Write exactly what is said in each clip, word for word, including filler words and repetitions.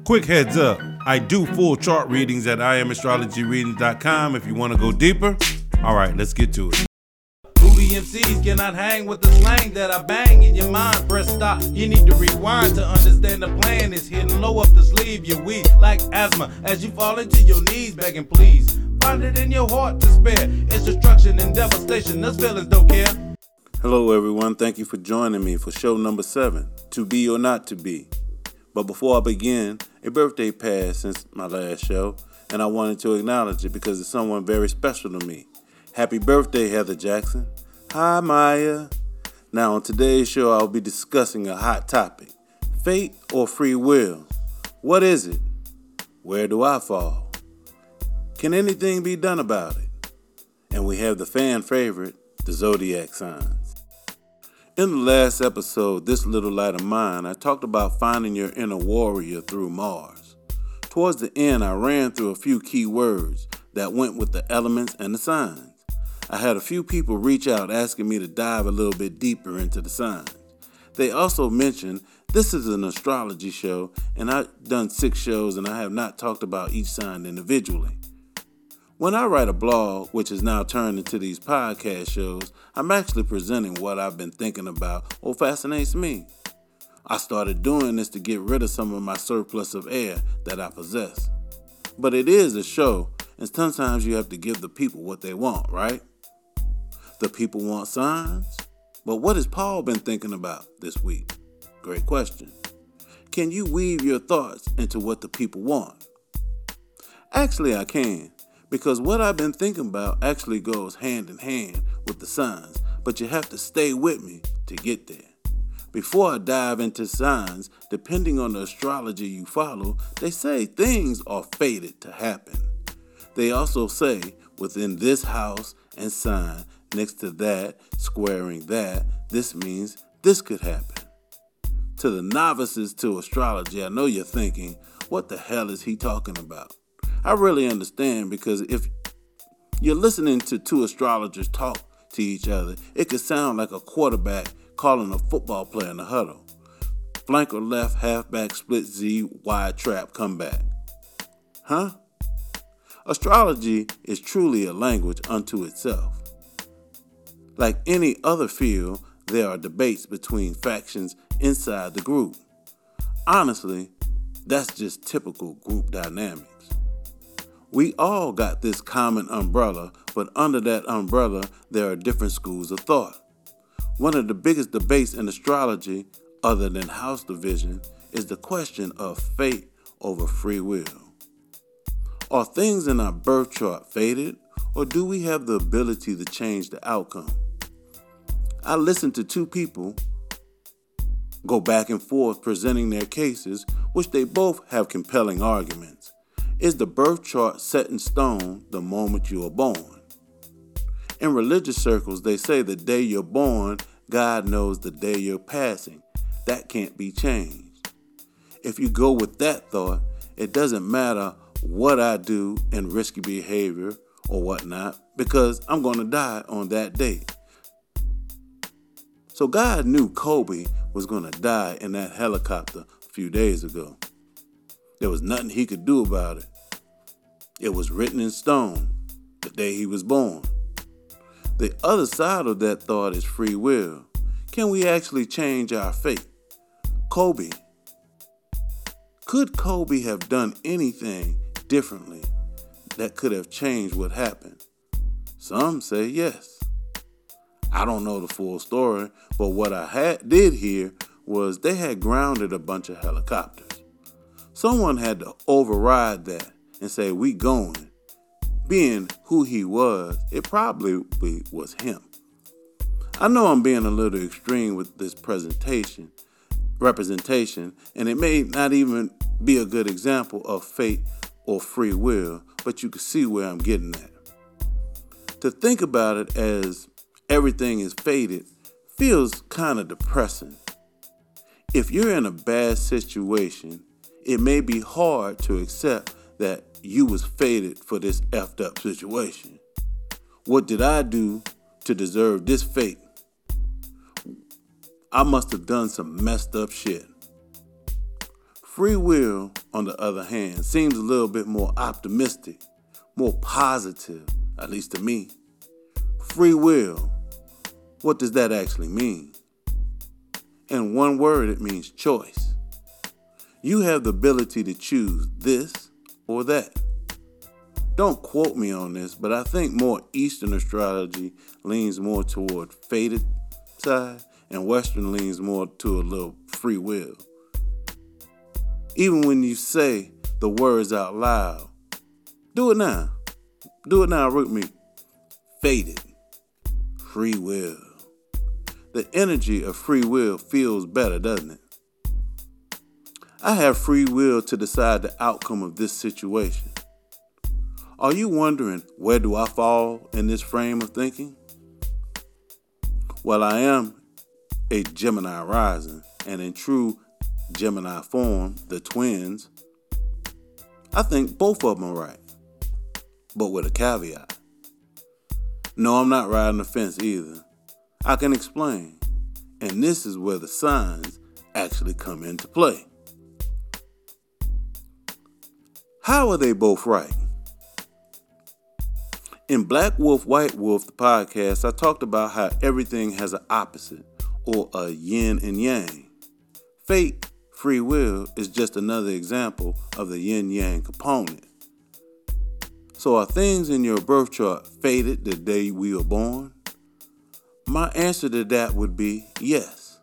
Quick heads up, I do full chart readings at I am astrology readings dot com if you want to go deeper. All right, let's get to it. Booty M Cs cannot hang with the slang that I bang in your mind. Press stop, you need to rewind to understand the plan. It's hitting low up the sleeve, you're weak like asthma as you fall into your knees begging please. Find it in your heart to spare. It's destruction and devastation, those feelings don't care. Hello everyone, thank you for joining me for show number seven, To Be or Not To Be. But before I begin, a birthday passed since my last show, and I wanted to acknowledge it because it's someone very special to me. Happy birthday, Heather Jackson. Hi, Maya. Now, on today's show, I'll be discussing a hot topic. Fate or free will? What is it? Where do I fall? Can anything be done about it? And we have the fan favorite, the zodiac signs. In the last episode, This Little Light of Mine, I talked about finding your inner warrior through Mars. Towards the end, I ran through a few key words that went with the elements and the signs. I had a few people reach out asking me to dive a little bit deeper into the signs. They also mentioned this is an astrology show, and I've done six shows and I have not talked about each sign individually. When I write a blog, which is now turned into these podcast shows, I'm actually presenting what I've been thinking about or fascinates me. I started doing this to get rid of some of my surplus of air that I possess. But it is a show, and sometimes you have to give the people what they want, right? The people want signs? But what has Paul been thinking about this week? Great question. Can you weave your thoughts into what the people want? Actually, I can. Because what I've been thinking about actually goes hand in hand with the signs, but you have to stay with me to get there. Before I dive into signs, depending on the astrology you follow, they say things are fated to happen. They also say within this house and sign, next to that, squaring that, this means this could happen. To the novices to astrology, I know you're thinking, what the hell is he talking about? I really understand because if you're listening to two astrologers talk to each other, it could sound like a quarterback calling a football player in the huddle. Flanker left, halfback, split Z, wide trap, comeback. Huh? Astrology is truly a language unto itself. Like any other field, there are debates between factions inside the group. Honestly, that's just typical group dynamics. We all got this common umbrella, but under that umbrella, there are different schools of thought. One of the biggest debates in astrology, other than house division, is the question of fate over free will. Are things in our birth chart fated, or do we have the ability to change the outcome? I listened to two people go back and forth presenting their cases, which they both have compelling arguments. Is the birth chart set in stone the moment you are born? In religious circles, they say the day you're born, God knows the day you're passing. That can't be changed. If you go with that thought, it doesn't matter what I do in risky behavior or whatnot, because I'm going to die on that date. So God knew Kobe was going to die in that helicopter a few days ago. There was nothing he could do about it. It was written in stone the day he was born. The other side of that thought is free will. Can we actually change our fate? Kobe. Could Kobe have done anything differently that could have changed what happened? Some say yes. I don't know the full story, but what I had, did hear was they had grounded a bunch of helicopters. Someone had to override that and say, we going. Being who he was, it probably was him. I know I'm being a little extreme with this presentation, representation, and it may not even be a good example of fate or free will, but you can see where I'm getting at. To think about it as everything is fated feels kind of depressing. If you're in a bad situation, it may be hard to accept that you was fated for this effed up situation. What did I do to deserve this fate? I must have done some messed up shit. Free will, on the other hand, seems a little bit more optimistic, more positive, at least to me. Free will, what does that actually mean? In one word, it means choice. You have the ability to choose this or that. Don't quote me on this, but I think more Eastern astrology leans more toward fated side, and Western leans more to a little free will. Even when you say the words out loud, do it now. Do it now with me. Fated. Free will. The energy of free will feels better, doesn't it? I have free will to decide the outcome of this situation. Are you wondering, where do I fall in this frame of thinking? Well, I am a Gemini rising, and in true Gemini form, the twins, I think both of them are right, but with a caveat. No, I'm not riding the fence either. I can explain, and this is where the signs actually come into play. How are they both right? In Black Wolf, White Wolf, the podcast, I talked about how everything has an opposite, or a yin and yang. Fate, free will, is just another example of the yin-yang component. So are things in your birth chart fated the day we were born? My answer to that would be yes.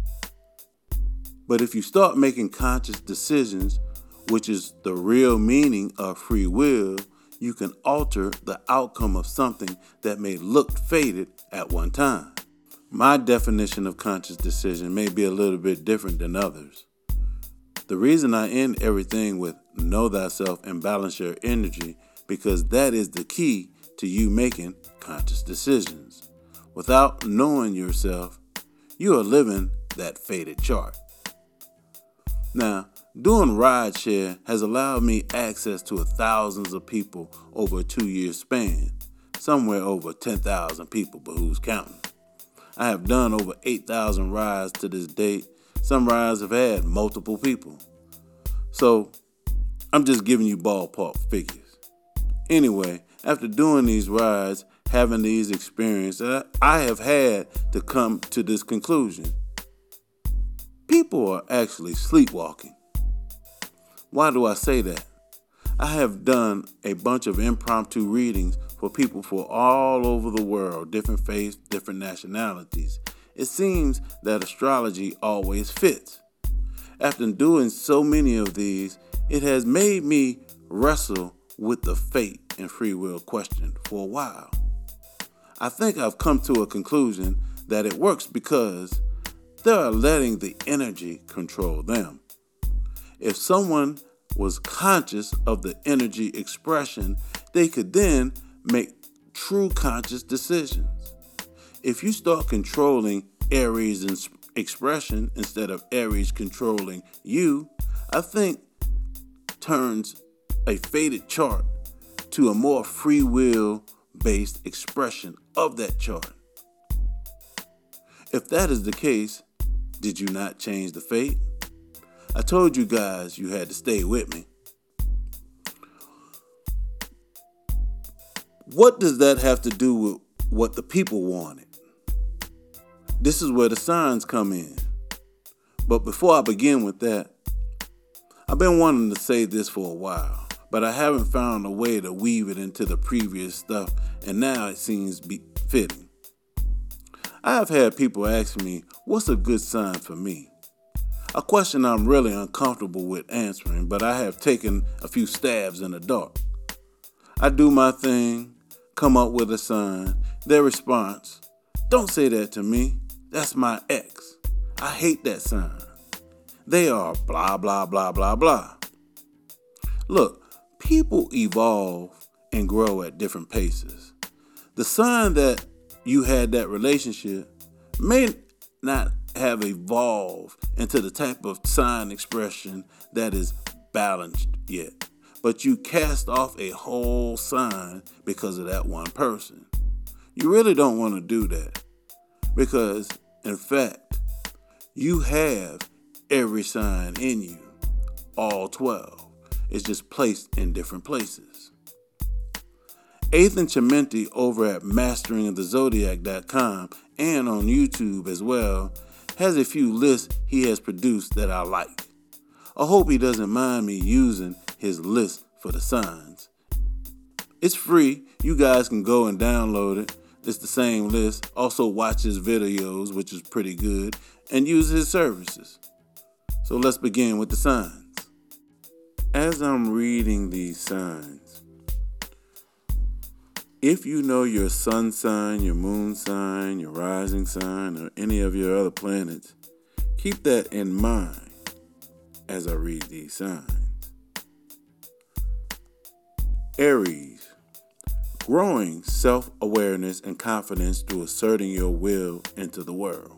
But if you start making conscious decisions, which is the real meaning of free will, you can alter the outcome of something that may look fated at one time. My definition of conscious decision may be a little bit different than others. The reason I end everything with know thyself and balance your energy, because that is the key to you making conscious decisions. Without knowing yourself, you are living that fated chart. Now, doing rideshare has allowed me access to thousands of people over a two-year span, somewhere over ten thousand people, but who's counting? I have done over eight thousand rides to this date. Some rides have had multiple people. So, I'm just giving you ballpark figures. Anyway, after doing these rides, having these experiences, I have had to come to this conclusion. People are actually sleepwalking. Why do I say that? I have done a bunch of impromptu readings for people from all over the world, different faiths, different nationalities. It seems that astrology always fits. After doing so many of these, it has made me wrestle with the fate and free will question for a while. I think I've come to a conclusion that it works because they are letting the energy control them. If someone was conscious of the energy expression, they could then make true conscious decisions. If you start controlling Aries' expression instead of Aries controlling you, I think turns a fated chart to a more free will based expression of that chart. If that is the case, did you not change the fate? I told you guys you had to stay with me. What does that have to do with what the people wanted? This is where the signs come in. But before I begin with that, I've been wanting to say this for a while, but I haven't found a way to weave it into the previous stuff, and now it seems be fitting. I have had people ask me, what's a good sign for me? A question I'm really uncomfortable with answering, but I have taken a few stabs in the dark. I do my thing, come up with a sign. Their response, don't say that to me. That's my ex. I hate that sign. They are blah, blah, blah, blah, blah. Look, people evolve and grow at different paces. The sign that you had that relationship may not have evolved into the type of sign expression that is balanced yet, but you cast off a whole sign because of that one person. You really don't want to do that because, in fact, you have every sign in you, all twelve. It's just placed in different places. Ethan Chimenti over at mastering of the zodiac dot com and on YouTube as well has a few lists he has produced that I like. I hope he doesn't mind me using his list for the signs. It's free. You guys can go and download it. It's the same list. Also watch his videos, which is pretty good, and use his services. So let's begin with the signs. As I'm reading these signs, if you know your sun sign, your moon sign, your rising sign, or any of your other planets, keep that in mind as I read these signs. Aries, growing self-awareness and confidence through asserting your will into the world.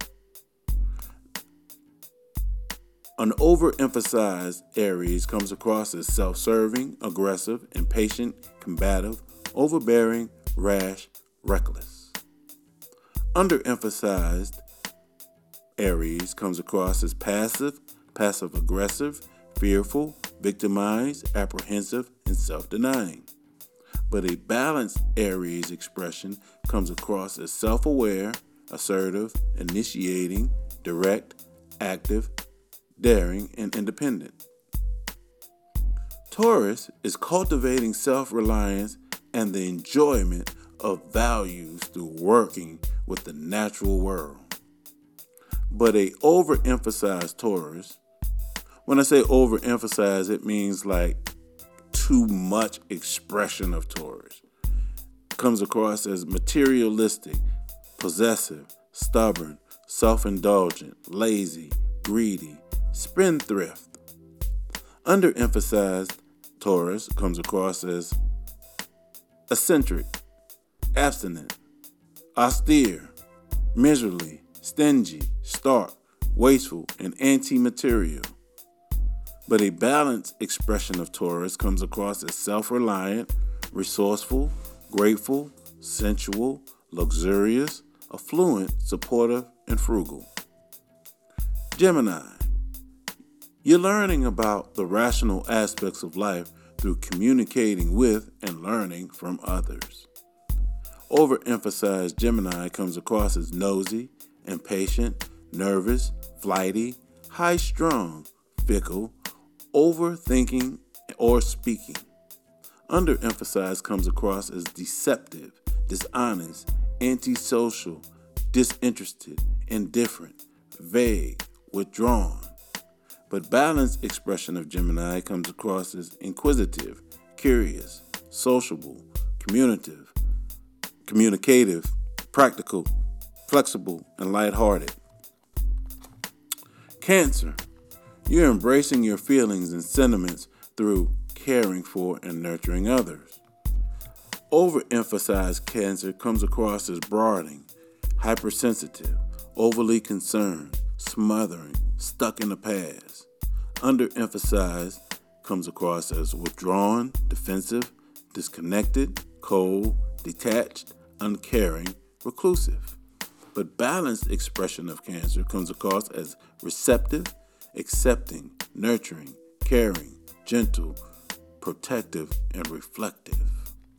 An overemphasized Aries comes across as self-serving, aggressive, impatient, combative, overbearing, rash, reckless. Underemphasized Aries comes across as passive, passive-aggressive, fearful, victimized, apprehensive, and self-denying. But a balanced Aries expression comes across as self-aware, assertive, initiating, direct, active, daring, and independent. Taurus is cultivating self-reliance and the enjoyment of values through working with the natural world. But a overemphasized Taurus, when I say overemphasize, it means like too much expression of Taurus, comes across as materialistic, possessive, stubborn, self-indulgent, lazy, greedy, spendthrift. Underemphasized Taurus comes across as eccentric, abstinent, austere, miserly, stingy, stark, wasteful, and anti-material. But a balanced expression of Taurus comes across as self-reliant, resourceful, grateful, sensual, luxurious, affluent, supportive, and frugal. Gemini, you're learning about the rational aspects of life through communicating with and learning from others. Overemphasized Gemini comes across as nosy, impatient, nervous, flighty, high-strung, fickle, overthinking, or speaking. Underemphasized comes across as deceptive, dishonest, antisocial, disinterested, indifferent, vague, withdrawn. But balanced expression of Gemini comes across as inquisitive, curious, sociable, communicative, communicative, practical, flexible, and lighthearted. Cancer, you're embracing your feelings and sentiments through caring for and nurturing others. Overemphasized Cancer comes across as brooding, hypersensitive, overly concerned, smothering, stuck in the past. Underemphasized comes across as withdrawn, defensive, disconnected, cold, detached, uncaring, reclusive. But balanced expression of Cancer comes across as receptive, accepting, nurturing, caring, gentle, protective, and reflective.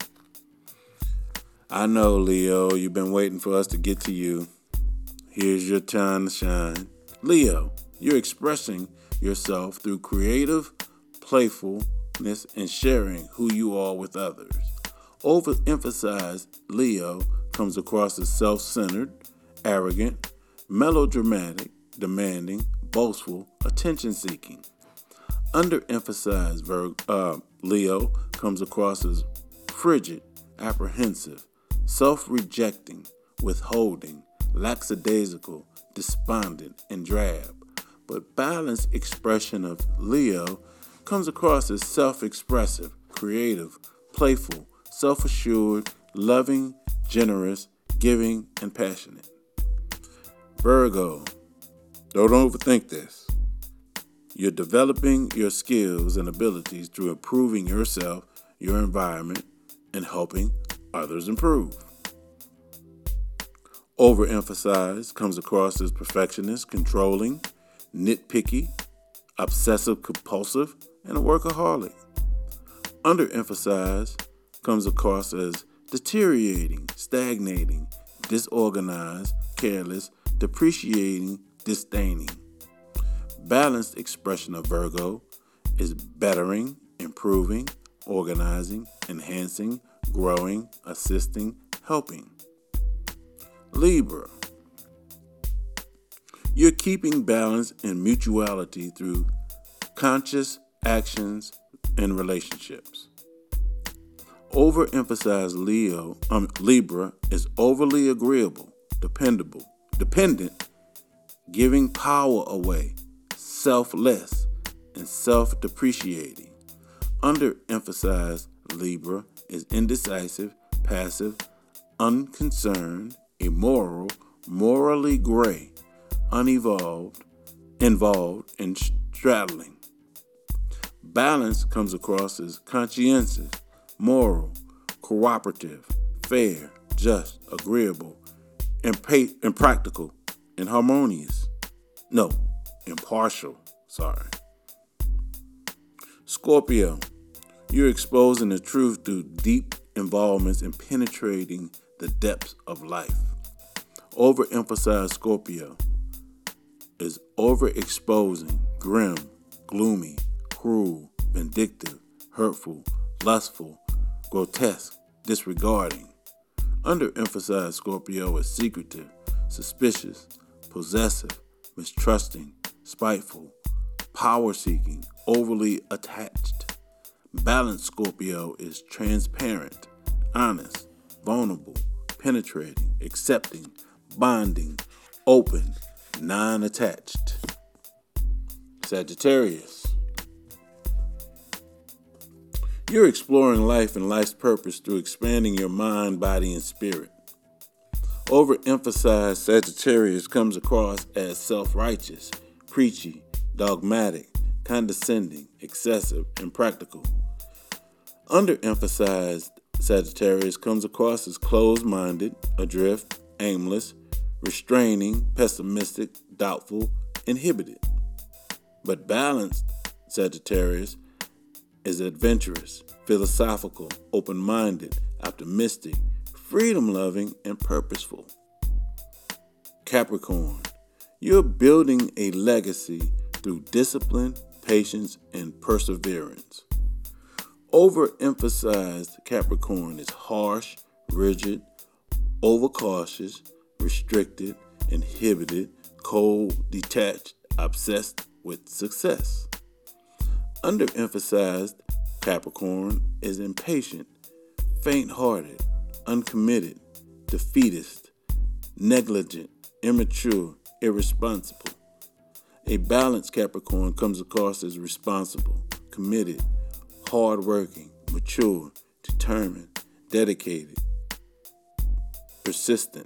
I know, Leo, you've been waiting for us to get to you. Here's your time to shine. Leo, you're expressing yourself through creative playfulness and sharing who you are with others. Overemphasized Leo comes across as self-centered, arrogant, melodramatic, demanding, boastful, attention-seeking. Underemphasized Vir- uh, Leo comes across as frigid, apprehensive, self-rejecting, withholding, lackadaisical, despondent, and drab. But balanced expression of Leo comes across as self-expressive, creative, playful, self-assured, loving, generous, giving, and passionate. Virgo, don't overthink this. You're developing your skills and abilities through improving yourself, your environment, and helping others improve. Overemphasized comes across as perfectionist, controlling, nitpicky, obsessive compulsive, and a workaholic. Underemphasized comes across as deteriorating, stagnating, disorganized, careless, depreciating, disdaining. Balanced expression of Virgo is bettering, improving, organizing, enhancing, growing, assisting, helping. Libra. You're keeping balance and mutuality through conscious actions and relationships. Overemphasized Leo, um, Libra is overly agreeable, dependable, dependent, giving power away, selfless, and self-depreciating. Underemphasized Libra is indecisive, passive, unconcerned, immoral, morally gray, unevolved, involved, and straddling. Balance comes across as conscientious, moral, cooperative, fair, just, agreeable, impa- impractical, and harmonious. No, impartial, sorry. Scorpio, you're exposing the truth through deep involvements and penetrating the depths of life. Overemphasized Scorpio is overexposing, grim, gloomy, cruel, vindictive, hurtful, lustful, grotesque, disregarding. Underemphasized Scorpio is secretive, suspicious, possessive, mistrusting, spiteful, power-seeking, overly attached. Balanced Scorpio is transparent, honest, vulnerable, penetrating, accepting, bonding, open, non-attached. Sagittarius. You're exploring life and life's purpose through expanding your mind, body, and spirit. Overemphasized Sagittarius comes across as self-righteous, preachy, dogmatic, condescending, excessive, and practical. Underemphasized Sagittarius comes across as closed-minded, adrift, aimless, restraining, pessimistic, doubtful, inhibited. But balanced Sagittarius is adventurous, philosophical, open-minded, optimistic, freedom-loving, and purposeful. Capricorn, you're building a legacy through discipline, patience, and perseverance. Overemphasized Capricorn is harsh, rigid, overcautious, restricted, inhibited, cold, detached, obsessed with success. Underemphasized Capricorn is impatient, faint-hearted, uncommitted, defeatist, negligent, immature, irresponsible. A balanced Capricorn comes across as responsible, committed, hardworking, mature, determined, dedicated, persistent.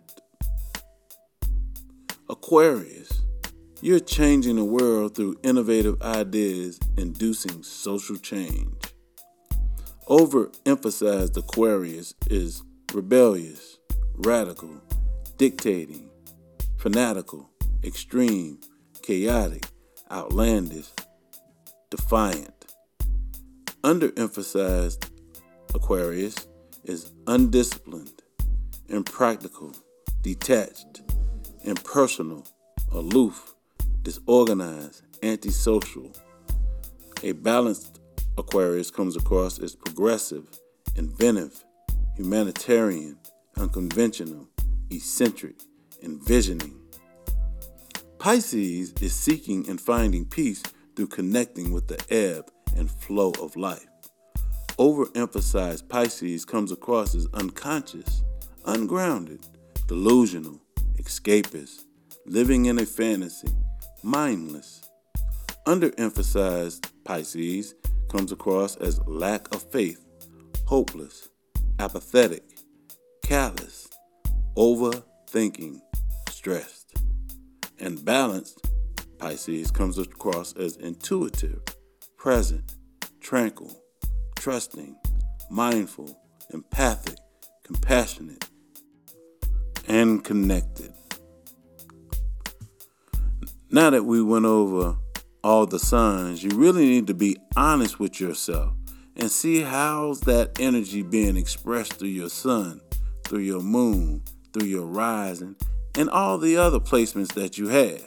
Aquarius, you're changing the world through innovative ideas, inducing social change. Overemphasized Aquarius is rebellious, radical, dictating, fanatical, extreme, chaotic, outlandish, defiant. Underemphasized Aquarius is undisciplined, impractical, detached, impersonal, aloof, disorganized, antisocial. A balanced Aquarius comes across as progressive, inventive, humanitarian, unconventional, eccentric, envisioning. Pisces is seeking and finding peace through connecting with the ebb and flow of life. Overemphasized Pisces comes across as unconscious, ungrounded, delusional, escapist, living in a fantasy, mindless. Underemphasized Pisces comes across as lack of faith, hopeless, apathetic, callous, overthinking, stressed. And balanced Pisces comes across as intuitive, present, tranquil, trusting, mindful, empathic, compassionate, and connected. Now that we went over all the suns, you really need to be honest with yourself and see how's that energy being expressed through your sun, through your moon, through your rising, and all the other placements that you have.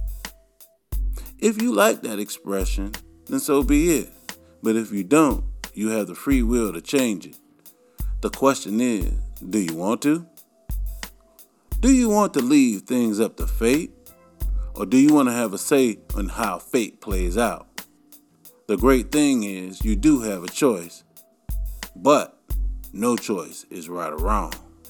If you like that expression, then so be it. But if you don't, you have the free will to change it. The question is, do you want to? Do you want to leave things up to fate? Or do you want to have a say on how fate plays out? The great thing is you do have a choice, but no choice is right or wrong.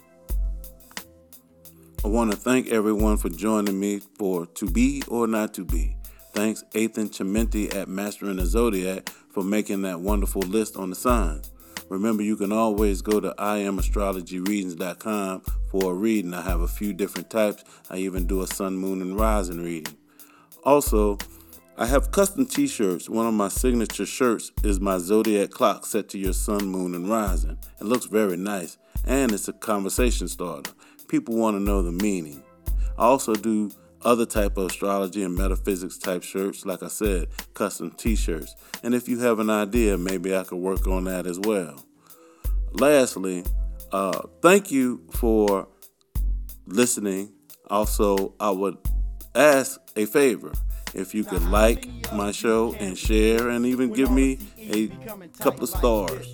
I want to thank everyone for joining me for To Be or Not To Be. Thanks Ethan Chimenti at Mastering the Zodiac for making that wonderful list on the signs. Remember, you can always go to I am astrology readings dot com for a reading. I have a few different types. I even do a sun, moon, and rising reading. Also, I have custom t-shirts. One of my signature shirts is my zodiac clock set to your sun, moon, and rising. It looks very nice, and it's a conversation starter. People want to know the meaning. I also do other type of astrology and metaphysics type shirts, like I said, custom t-shirts. And if you have an idea, maybe I could work on that as well. Lastly, uh, thank you for listening. Also, I would ask a favor. If you could like my show and share and even give me a couple of stars.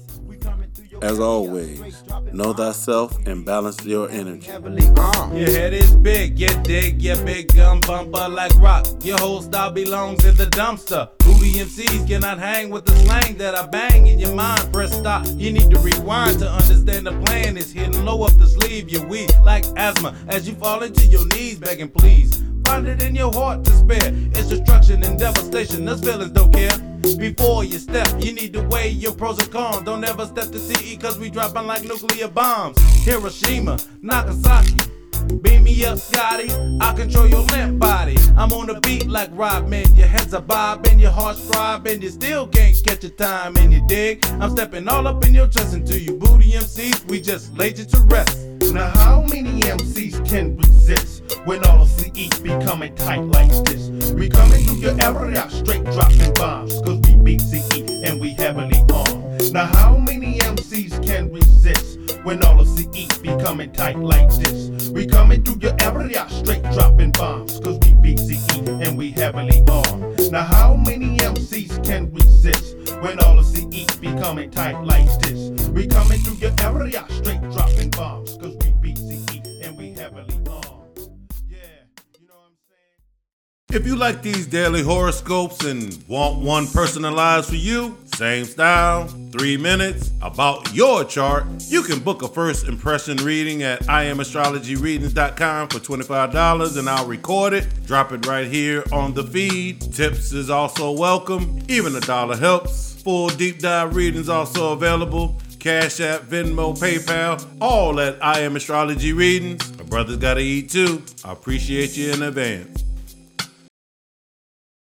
As always, know thyself and balance your energy. Your head is big, you dig, your big gun bumper like rock. Your whole style belongs in the dumpster. Booty M Cs cannot hang with the slang that I bang in your mind. Press stop, you need to rewind to understand the plan. It's hitting low up the sleeve, you're weak like asthma as you fall into your knees begging please. Find it in your heart to spare. It's destruction and devastation. Those feelings don't care. Before you step, you need to weigh your pros and cons. Don't ever step to C E cause we dropping like nuclear bombs. Hiroshima, Nagasaki. Beam me up, Scotty. I control your limp body. I'm on the beat like Rodman. Your head's a bob and your heart's throbbing. You still can't catch your time and you dig. I'm stepping all up in your chest into you booty M Cs. We just laid you to rest. Now how many M Cs can resist when all of C E be coming tight like this? We coming through your area straight dropping bombs, cause we beat C E and we heavily armed. Now how many M Cs can resist when all of C E be coming tight like this? We coming through your area straight dropping bombs, cause we beat C E and we heavily armed. Now how many M Cs can resist when all of C E be coming tight like this? We coming through your area straight dropping bombs, cause we beat C E and we heavily armed. Yeah, you know what I'm saying? If you like these daily horoscopes and want one personalized for you, same style, three minutes, about your chart, you can book a first impression reading at I am astrology readings dot com for twenty-five dollars and I'll record it, drop it right here on the feed. Tips is also welcome, even a dollar helps. Full deep dive readings also available. Cash App, Venmo, PayPal, all at I Am Astrology Readings. My brother's gotta eat too. I appreciate you in advance.